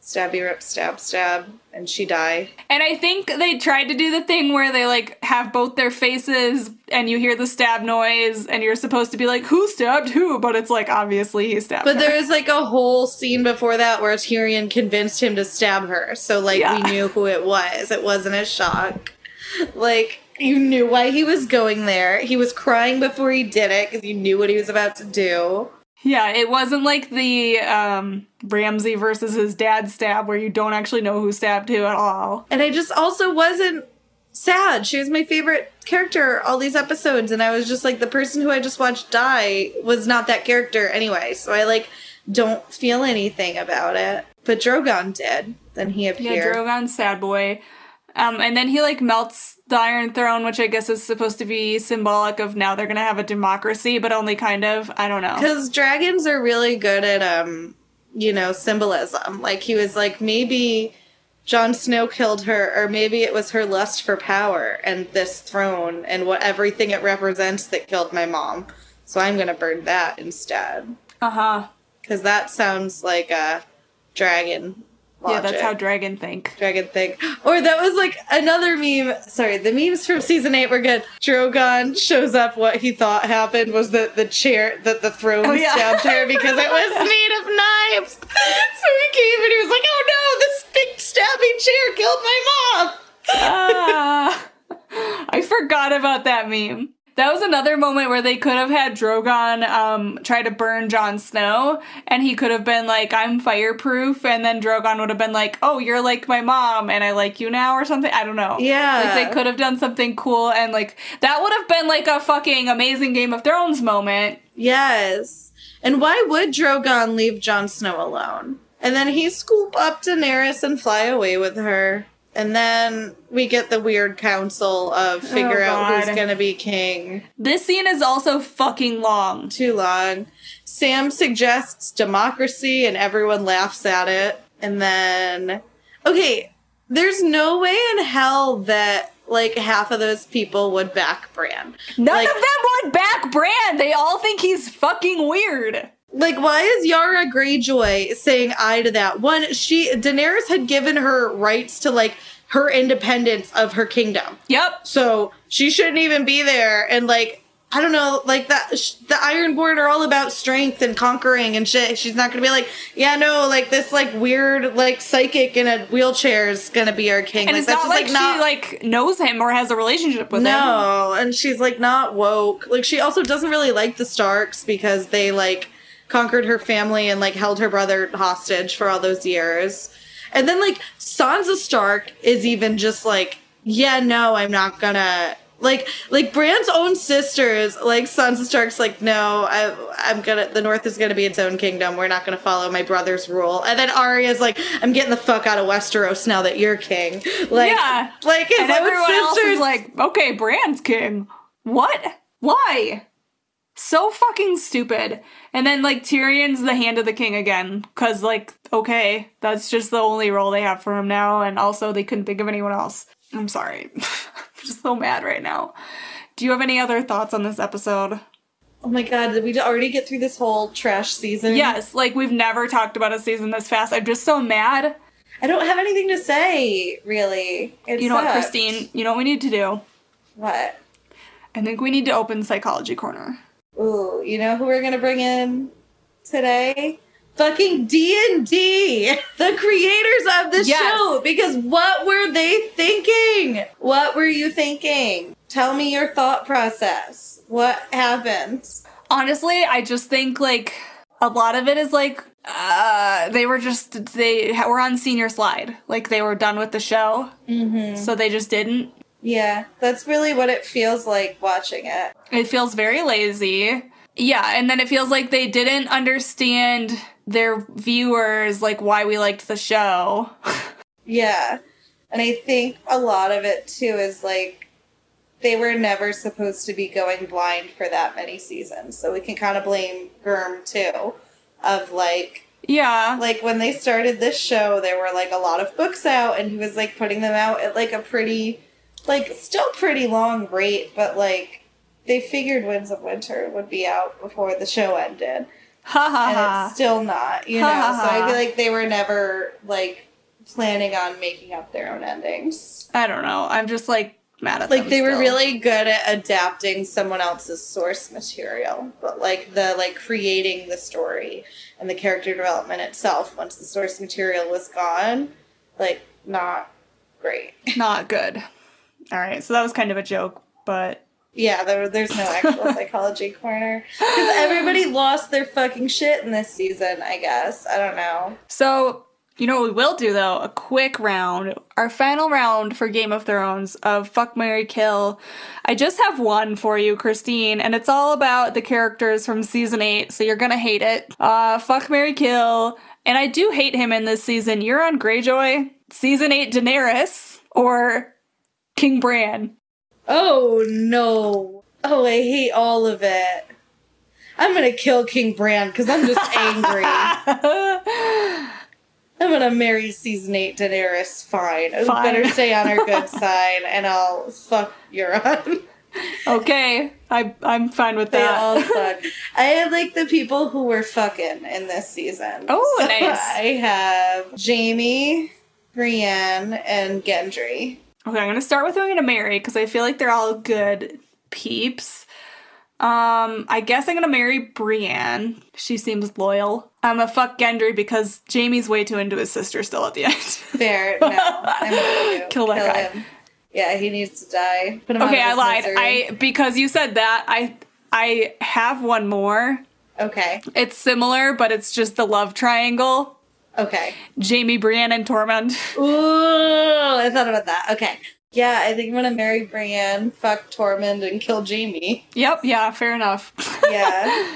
Stabby rip, stab, stab, and she die. And I think they tried to do the thing where they, like, have both their faces and you hear the stab noise and you're supposed to be like, who stabbed who? But it's like, obviously he stabbed But her. there is, like, a whole scene before that where Tyrion convinced him to stab her. So, like, Yeah. we knew who it was. It wasn't a shock. Like, you knew why he was going there. He was crying before he did it because you knew what he was about to do. Yeah, it wasn't like the um, Ramsay versus his dad stab where you don't actually know who stabbed who at all. And I just also wasn't sad. She was my favorite character all these episodes, and I was just like, the person who I just watched die was not that character anyway, so I, like, don't feel anything about it. But Drogon did. Then he appeared. Yeah, Drogon's sad boy. Um, and then he, like, melts the Iron Throne, which I guess is supposed to be symbolic of now they're gonna have a democracy, but only kind of. I don't know. Because dragons are really good at, um, you know, symbolism. Like, he was like, maybe Jon Snow killed her, or maybe it was her lust for power and this throne and what everything it represents that killed my mom. So I'm gonna burn that instead. Uh-huh. Because that sounds like a dragon logic. Yeah, that's how dragon think. Dragon thing. Or that was like another meme. Sorry, the memes from season eight were good. Drogon shows up. What he thought happened was that the chair, that the throne Oh, yeah. stabbed her because it was made of knives. So he came and he was like, oh no, this big stabbing chair killed my mom. Ah, I forgot about that meme. That was another moment where they could have had Drogon um, try to burn Jon Snow, and he could have been like, I'm fireproof, and then Drogon would have been like, oh, you're like my mom, and I like you now, or something. I don't know. Yeah. Like, they could have done something cool, and, like, that would have been, like, a fucking amazing Game of Thrones moment. Yes. And why would Drogon leave Jon Snow alone? And then he scoop up Daenerys and fly away with her. And then we get the weird council of figure Oh, out who's God. gonna be king. This scene is also fucking long. Too long. Sam suggests democracy and everyone laughs at it. And then, okay, there's no way in hell that, like, half of those people would back Bran. None Like- of them would back Bran. They all think he's fucking weird. Like, why is Yara Greyjoy saying aye to that? One, she, Daenerys had given her rights to, like, her independence of her kingdom. Yep. So she shouldn't even be there. And, like, I don't know, like, that, sh- the Ironborn are all about strength and conquering and shit. She's not gonna be like, yeah, no, like, this, like, weird, like, psychic in a wheelchair is gonna be our king. And like, it's not like, just, she, like, knows him or has a relationship with him. no, and she's, like, not woke. Like, she also doesn't really like the Starks because they, like, conquered her family and, like, held her brother hostage for all those years. And then, like, Sansa Stark is even just like, yeah, no, I'm not gonna... Like, like Bran's own sisters, like, Sansa Stark's like, no, I, I'm gonna... The North is gonna be its own kingdom. We're not gonna follow my brother's rule. And then Arya's like, I'm getting the fuck out of Westeros now that you're king. Like, Yeah. like his And own everyone else sisters... is like, okay, Bran's king. What? Why? So fucking stupid. And then, like, Tyrion's the hand of the king again. Because, like, okay, that's just the only role they have for him now. And also, they couldn't think of anyone else. I'm sorry. I'm just so mad right now. Do you have any other thoughts on this episode? Oh my god, did we already get through this whole trash season? Yes, like, we've never talked about a season this fast. I'm just so mad. I don't have anything to say, really. It You know what, sucked. Christine? You know what we need to do? What? I think we need to open Psychology Corner. Ooh, you know who we're gonna bring in today? Fucking D and D, the creators of the Yes. show. Because what were they thinking? What were you thinking? Tell me your thought process. What happened? Honestly, I just think, like, a lot of it is, like, uh, they were just, they were on senior slide. Like, they were done with the show, Mm-hmm. so they just didn't. Yeah, that's really what it feels like watching it. It feels very lazy. Yeah, and then it feels like they didn't understand their viewers, like, why we liked the show. Yeah. And I think a lot of it, too, is, like, they were never supposed to be going blind for that many seasons. So we can kind of blame Gurm, too, of, like, Yeah. like, when they started this show, there were, like, a lot of books out, and he was, like, putting them out at, like, a pretty, like, still pretty long rate, but, like, they figured Winds of Winter would be out before the show ended. Ha ha and ha. it's still not, you know? Ha, ha, So I ha. feel like they were never, like, planning on making up their own endings. I don't know. I'm just, like, mad at Like, them they were still. really good at adapting someone else's source material, but, like, the, like, creating the story and the character development itself, once the source material was gone, like, not great. Not good. All right, so that was kind of a joke, but... Yeah, there, there's no actual psychology corner. Because everybody lost their fucking shit in this season, I guess. I don't know. So, you know what we will do, though? A quick round. Our final round for Game of Thrones of Fuck, Marry, Kill. I just have one for you, Christine, and it's all about the characters from Season eight, so you're gonna hate it. Uh, Fuck, Marry, Kill. And I do hate him in this season. Euron Greyjoy, Season eight Daenerys, or King Bran. Oh, no. Oh, I hate all of it. I'm gonna kill King Bran because I'm just angry. I'm gonna marry Season eight Daenerys, fine. You Fine. better stay on her good side, and I'll fuck Euron. Okay, I, I'm fine with They that. all suck. I have, like, the people who were fucking in this season. Oh, So nice. I have Jaime, Brienne, and Gendry. Okay, I'm gonna start with who I'm gonna marry because I feel like they're all good peeps. Um, I guess I'm gonna marry Brienne. She seems loyal. I'm gonna fuck Gendry because Jaime's way too into his sister still at the end. Fair, no. I'm with you. Kill that guy. him. Yeah, he needs to die. Put him Okay, out I of his lied. misery. I because you said that, I I have one more. Okay, It's similar, but it's just the love triangle. okay. Jaime, Brienne, and Tormund. Ooh, I thought about that. Okay. Yeah, I think I'm gonna marry Brienne, fuck Tormund, and kill Jaime. Yep, yeah, fair enough. Yeah.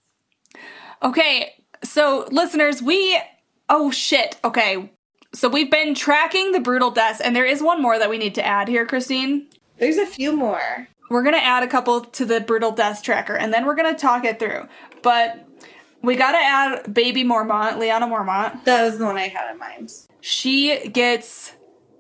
Okay, so listeners, we oh shit. Okay. So we've been tracking the brutal deaths, and there is one more that we need to add here, Christine. There's a few more. We're gonna add a couple to the brutal deaths tracker, and then we're gonna talk it through. But we gotta add baby Mormont, Lyanna Mormont. That was the one I had in mind. She gets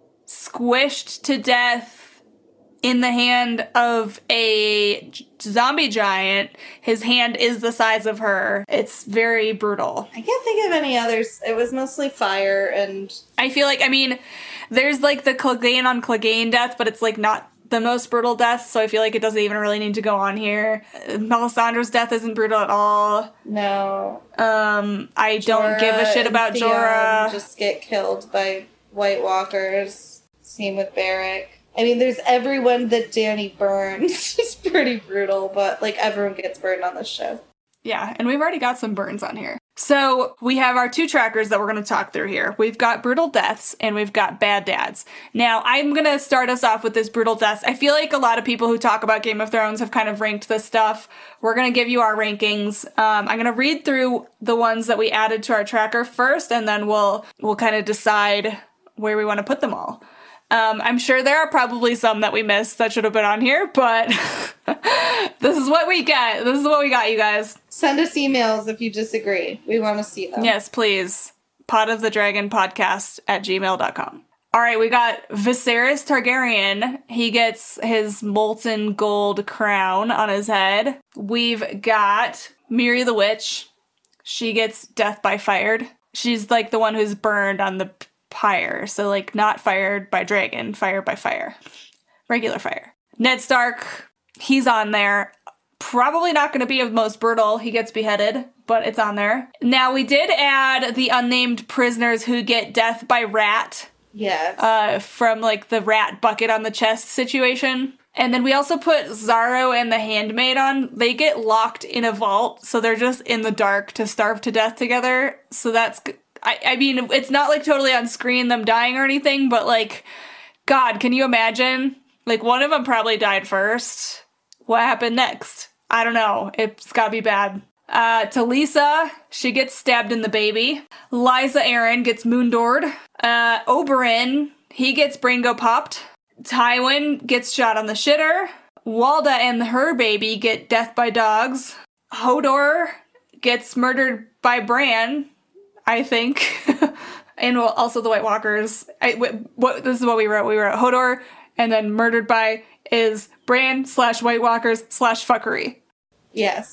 squished to death in the hand of a j- zombie giant. His hand is the size of her. It's very brutal. I can't think of any others. It was mostly fire and... I feel like, I mean, there's like the Clegane on Clegane death, but it's like not the most brutal death, so I feel like it doesn't even really need to go on here. Melisandre's death isn't brutal at all. No. Um, I don't give a Jorah shit about and Theon Jorah. just get killed by White Walkers. Same with Beric. I mean, there's everyone that Dany burns. It's pretty brutal, but, like, everyone gets burned on this show. Yeah, and we've already got some burns on here. So we have our two trackers that we're going to talk through here. We've got brutal deaths and we've got bad dads. Now, I'm going to start us off with this brutal deaths. I feel like a lot of people who talk about Game of Thrones have kind of ranked this stuff. We're going to give you our rankings. Um, I'm going to read through the ones that we added to our tracker first, and then we'll we'll kind of decide where we want to put them all. Um, I'm sure there are probably some that we missed that should have been on here, but this is what we get. This is what we got, you guys. Send us emails if you disagree. We want to see them. Yes, please. Pot of the Dragon podcast at gmail dot com. All right, we got Viserys Targaryen. He gets his molten gold crown on his head. We've got Miri the Witch. She gets death by fired. She's like the one who's burned on the pyre. So like not fired by dragon, fire by fire. Regular fire. Ned Stark, he's on there. Probably not going to be the most brutal. He gets beheaded, but it's on there. Now, we did add the unnamed prisoners who get death by rat. Yes. Uh, from, like, the rat bucket on the chest situation. And then we also put Xaro and the handmaid on. They get locked in a vault, so they're just in the dark to starve to death together. So that's... I, I mean, it's not, like, totally on screen, them dying or anything, but, like, God, can you imagine? Like, one of them probably died first. What happened next? I don't know. It's gotta be bad. Uh, Talisa, she gets stabbed in the baby. Lysa Arryn gets moondoored. Uh, Oberyn, he gets Brango popped. Tywin gets shot on the shitter. Walda and her baby get death by dogs. Hodor gets murdered by Bran, I think. And also the White Walkers. I, what, this is what we wrote. We wrote Hodor and then murdered by is Bran slash White Walkers slash fuckery. Yes.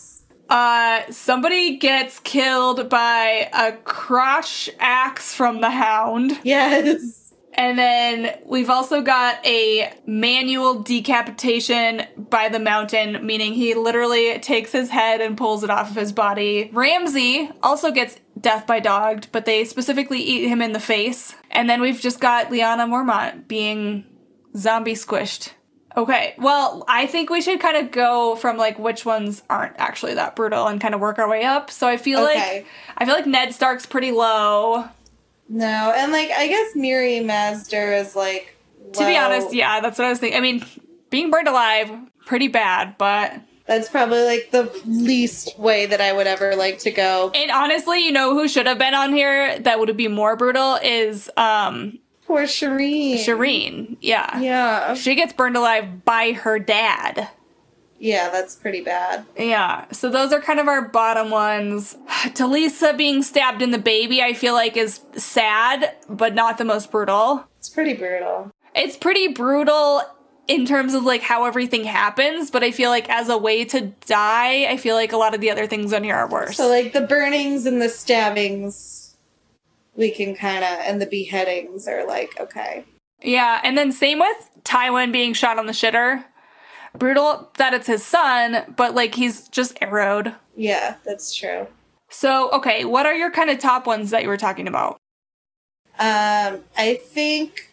Uh, somebody gets killed by a crotch axe from the Hound. Yes. And then we've also got a manual decapitation by the Mountain, meaning he literally takes his head and pulls it off of his body. Ramsay also gets death by dogged, but they specifically eat him in the face. And then we've just got Lyanna Mormont being zombie squished. Okay, well, I think we should kind of go from, like, which ones aren't actually that brutal and kind of work our way up. So I feel Okay. like, I feel like Ned Stark's pretty low. No, and, like, I guess Miri Mazder is, like, To be low. honest, yeah, that's what I was thinking. I mean, being burned alive, pretty bad, but... That's probably, like, the least way that I would ever like to go. And honestly, you know who should have been on here that would be more brutal is, um... Poor Shireen. Shireen, yeah. Yeah. She gets burned alive by her dad. Yeah, that's pretty bad. Yeah, so those are kind of our bottom ones. Talisa being stabbed in the baby, I feel like is sad, but not the most brutal. It's pretty brutal. It's pretty brutal in terms of like how everything happens, but I feel like as a way to die, I feel like a lot of the other things on here are worse. So, like, the burnings and the stabbings, we can kind of, and the beheadings are like, okay. Yeah, and then same with Tywin being shot on the shitter. Brutal that it's his son, but like he's just arrowed. Yeah, that's true. So, okay, what are your kind of top ones that you were talking about? Um, I think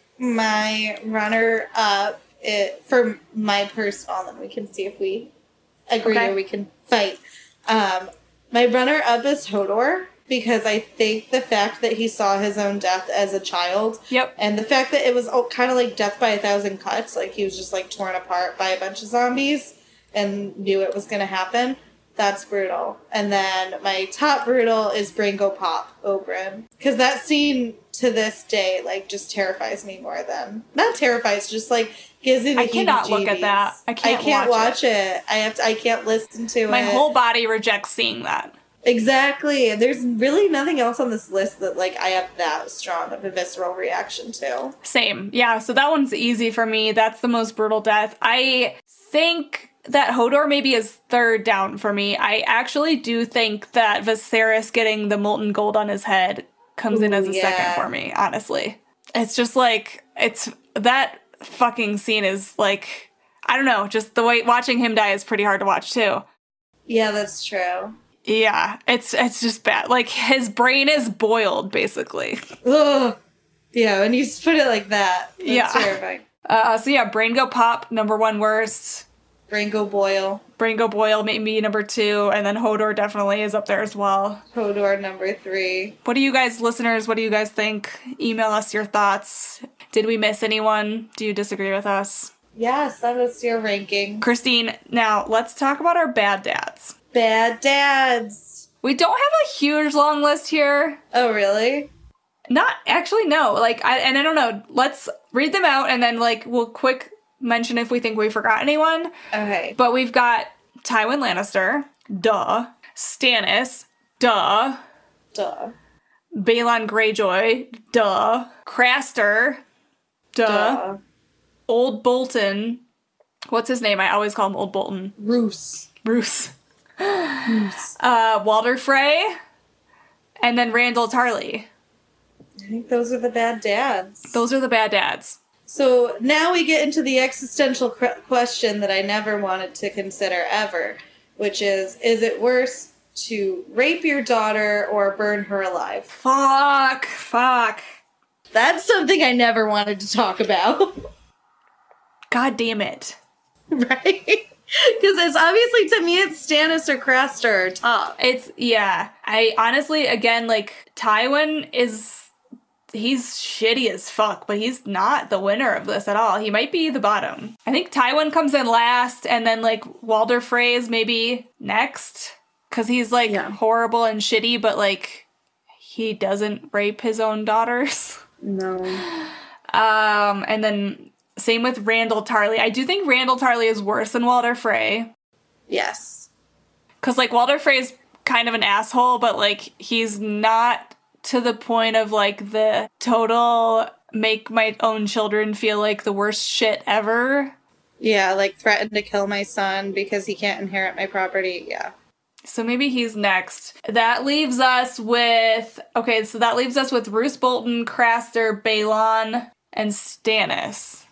my runner up it for my personal, and we can see if we agree Okay. or we can fight. Um, my runner up is Hodor, because I think the fact that he saw his own death as a child, Yep. and the fact that it was kind of like death by a thousand cuts, like he was just like torn apart by a bunch of zombies and knew it was going to happen. That's brutal. And then my top brutal is Brango Pop Oberyn, because that scene to this day like just terrifies me more than not terrifies, just like gives me the I cannot look at heebie-jeebies. that. I can't I can't watch watch it. I have to. I can't listen to My it. whole body rejects seeing that. Exactly. There's really nothing else on this list that like I have that strong of a visceral reaction to. Same. Yeah, so that one's easy for me. That's the most brutal death. I think that Hodor maybe is third down for me. I actually do think that Viserys getting the molten gold on his head comes in Ooh, as a yeah. second for me, honestly. It's just like, it's, that fucking scene is like, I don't know, just the way watching him die is pretty hard to watch too. Yeah, that's true. Yeah, it's it's just bad. Like, his brain is boiled, basically. Ugh. Yeah, when you put it like that, that's Yeah. terrifying. Uh, so yeah, Brain Go Pop, number one worst. Brain go boil. Brain Go Boil, maybe number two, and then Hodor definitely is up there as well. Hodor number three. What do you guys, listeners, what do you guys think? Email us your thoughts. Did we miss anyone? Do you disagree with us? Yeah, send us your ranking. Christine, now let's talk about our bad dads. Bad dads. We don't have a huge long list here. Oh, really? Not, actually, no. Like, I, and I don't know. Let's read them out and then, like, we'll quick mention if we think we forgot anyone. Okay. But we've got Tywin Lannister, duh. Stannis, duh. Duh. Balon Greyjoy, duh. Craster, duh. Duh. Old Bolton, what's his name? I always call him Old Bolton. Roose. Bruce. Roose. Uh, Walder Frey, and then Randall Tarley. I think those are the bad dads. Those are the bad dads. So now we get into the existential cr- question that I never wanted to consider ever, which is, is it worse to rape your daughter or burn her alive? Fuck. Fuck. That's something I never wanted to talk about. God damn it. Right? Because it's obviously, to me, it's Stannis or Craster or top. It's, yeah. I honestly, again, like, Tywin is, he's shitty as fuck, but he's not the winner of this at all. He might be the bottom. I think Tywin comes in last, and then, like, Walder Frey is maybe next, because he's, like, Yeah. horrible and shitty, but, like, he doesn't rape his own daughters. No. Um, and then same with Randall Tarley. I do think Randall Tarley is worse than Walder Frey. Yes. Because, like, Walder Frey is kind of an asshole, but, like, he's not to the point of, like, the total make my own children feel like the worst shit ever. Yeah, like threatened to kill my son because he can't inherit my property. Yeah. So maybe he's next. That leaves us with... Okay, so that leaves us with Roose Bolton, Craster, Balon, and Stannis.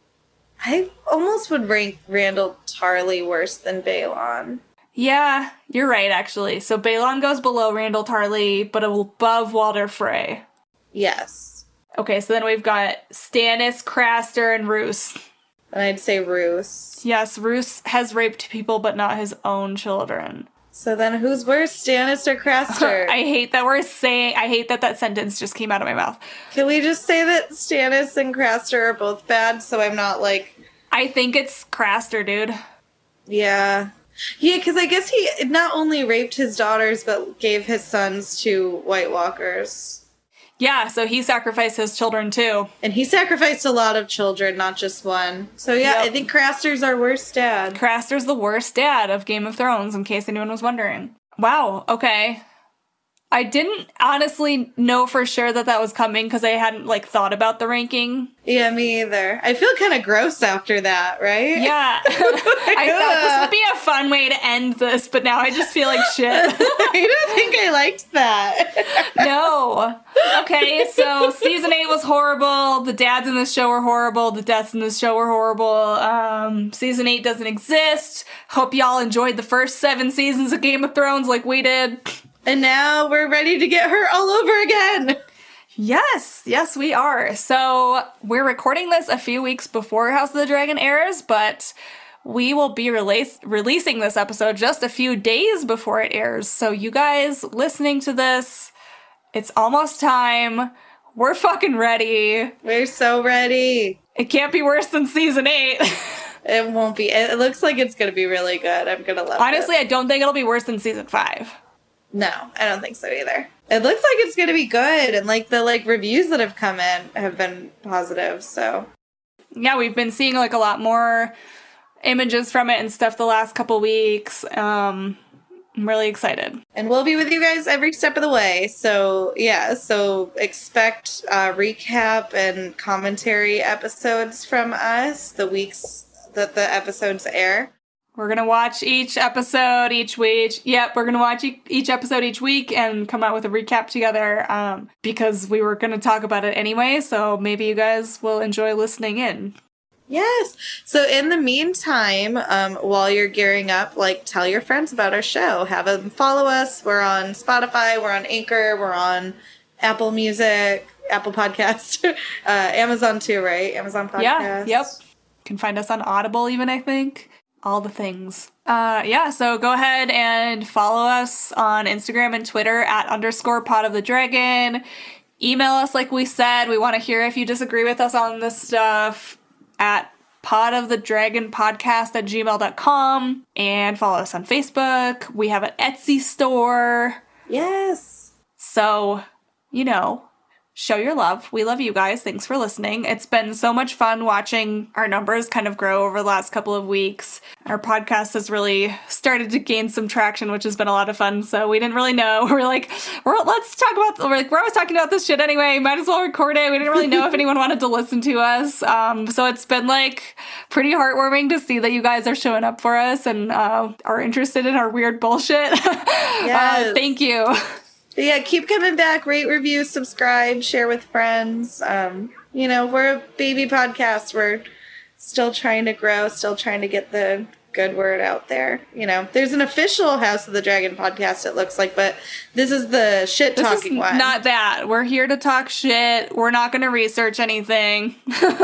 I almost would rank Randall Tarly worse than Balon. Yeah, you're right, actually. So Balon goes below Randall Tarly, but above Walder Frey. Yes. Okay, so then we've got Stannis, Craster, and Roose. And I'd say Roose. Yes, Roose has raped people, but not his own children. So then who's worse, Stannis or Craster? I hate that we're saying... I hate that that sentence just came out of my mouth. Can we just say that Stannis and Craster are both bad, so I'm not, like... I think it's Craster, dude. Yeah. Yeah, because I guess he not only raped his daughters, but gave his sons to White Walkers. Yeah, so he sacrificed his children, too. And he sacrificed a lot of children, not just one. So yeah, yep. I think Craster's our worst dad. Craster's the worst dad of Game of Thrones, in case anyone was wondering. Wow, okay. I didn't honestly know for sure that that was coming because I hadn't, like, thought about the ranking. Yeah, me either. I feel kind of gross after that, right? Yeah. I thought this would be a fun way to end this, but now I just feel like shit. I don't think I liked that. No. Okay, so season eight was horrible. The dads in this show were horrible. The deaths in this show were horrible. Um, season eight doesn't exist. Hope y'all enjoyed the first seven seasons of Game of Thrones like we did. And now we're ready to get her all over again. Yes, yes, we are. So we're recording this a few weeks before House of the Dragon airs, but we will be release- releasing this episode just a few days before it airs. So you guys listening to this, it's almost time. We're fucking ready. We're so ready. It can't be worse than season eight. It won't be. It looks like it's going to be really good. I'm going to love Honestly, it. I don't think it'll be worse than season five. No, I don't think so either. It looks like it's going to be good, and like the like reviews that have come in have been positive, so. Yeah, we've been seeing like a lot more images from it and stuff the last couple weeks. Um, I'm really excited. And we'll be with you guys every step of the way. So yeah, so expect uh, recap and commentary episodes from us the weeks that the episodes air. We're going to watch each episode each week. Yep, we're going to watch e- each episode each week and come out with a recap together um, because we were going to talk about it anyway, so maybe you guys will enjoy listening in. Yes. So in the meantime, um, while you're gearing up, like, tell your friends about our show. Have them follow us. We're on Spotify. We're on Anchor. We're on Apple Music, Apple Podcasts, uh, Amazon too, right? Amazon Podcasts. Yeah, yep. You can find us on Audible even, I think. All the things. Uh, yeah, so go ahead and follow us on Instagram and Twitter at underscore Pod of the Dragon. Email us like we said. We want to hear if you disagree with us on this stuff at pod of the dragon podcast at gmail dot com. And follow us on Facebook. We have an Etsy store. Yes. So, you know, show your love. We love you guys. Thanks for listening. It's been so much fun watching our numbers kind of grow over the last couple of weeks. Our podcast has really started to gain some traction, which has been a lot of fun. So we didn't really know. We're like, we're, let's talk about, we're like, we're always talking about this shit anyway. Might as well record it. We didn't really know if anyone wanted to listen to us. Um, so it's been like pretty heartwarming to see that you guys are showing up for us and uh, are interested in our weird bullshit. Yes. uh, thank you. But yeah, keep coming back, rate, review, subscribe, share with friends. Um, you know, we're a baby podcast. We're still trying to grow, still trying to get the good word out there. You know, there's an official House of the Dragon podcast, it looks like, but this is the shit-talking one. Not that. We're here to talk shit. We're not going to research anything.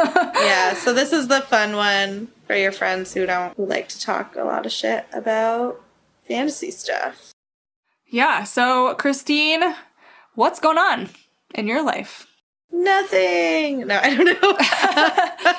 Yeah, so this is the fun one for your friends who don't who like to talk a lot of shit about fantasy stuff. Yeah, so Christine, what's going on in your life? Nothing. No, I don't know.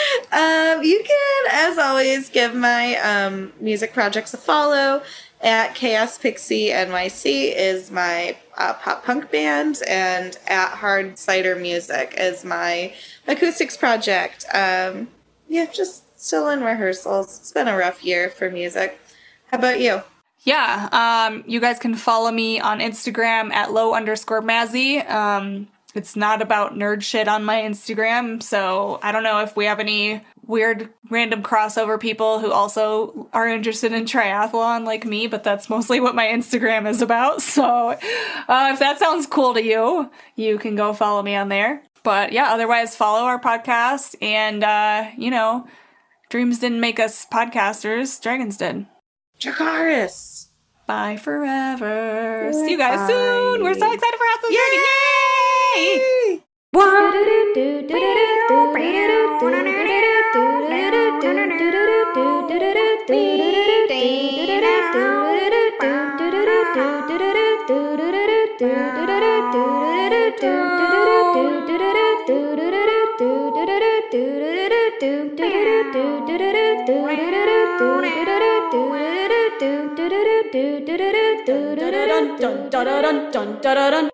um, you can, as always, give my um, music projects a follow. At Chaos Pixie N Y C is my uh, pop punk band, and at Hard Cider Music is my acoustics project. Um, yeah, just still in rehearsals. It's been a rough year for music. How about you? Yeah, um, you guys can follow me on Instagram at low underscore Mazzy. Um, It's not about nerd shit on my Instagram, so I don't know if we have any weird random crossover people who also are interested in triathlon like me, but that's mostly what my Instagram is about. So uh, if that sounds cool to you, you can go follow me on there. But yeah, otherwise follow our podcast, and uh, you know, dreams didn't make us podcasters, dragons did. Dracarys! Bye forever. See you Bye. guys soon. We're so excited for House of the Dragon. Yay! Dun dun dun dun dun dun dun dun dun.